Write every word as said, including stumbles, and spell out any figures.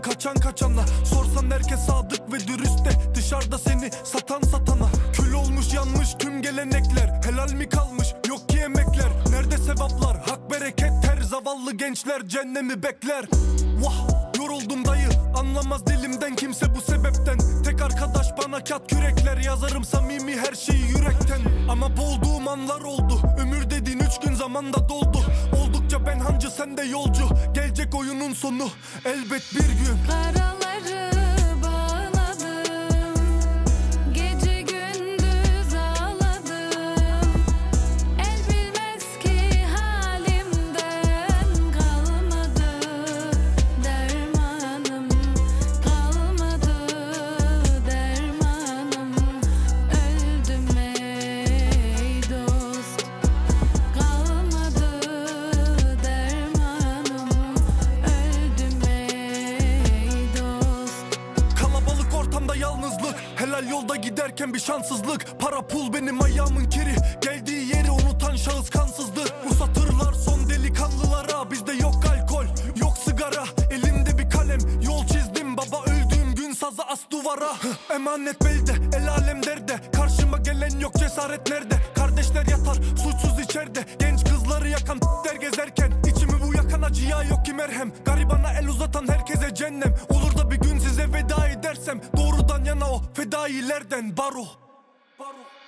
kaçan kaçana. Sorsan herkes sadık ve dürüst de, dışarıda seni satan satana. Kül olmuş yanmış tüm gelenekler, helal mi kalmış yok ki emekler. Nerede sevaplar, hak bereket ter, zavallı gençler cehennemi bekler. Vah, yoruldum dayı, anlamaz dilimden kimse bu sebepten. Tek arkadaş bana kağıt kürekler, yazarım samimi her şeyi yürekten. Ama boğulduğum anlar oldu, ömür dediğin üç gün zamanda doldu. Oldukça ben hancı sen de yolcu, gelecek oyunun sonu elbet bir gün. Karaları bağladım, gece gündüz ağladım. El bilmez ki halimden kalmadı dermanım, kalmadı dermanım. Öldüm ey dost, kalmadı dermanım. Öldüm ey dost. Kalabalık ortamda yalnızlık, helal yolda giderken bir şanssızlık. Para pul benim ayağımın kiri, geldiği yeri unutan şahıs kansızdır. Bu satırlar son delikanlılara, bizde yok alkol, yok sigara. Elimde bir kalem, yol çizdim baba, öldüğüm gün sazı as duvara. Emanet belde, el alem derde, karşıma gelen yok, cesaret nerede? Kardeşler yatar suçsuz içeride, genç kızları yakan der gezerken. İçimi bu yakan acıya yok ki merhem, garibana el uzatan herkese cennem. Olur da bir gün size veda edersem, doğrudan yana o fedailerden baro, baro.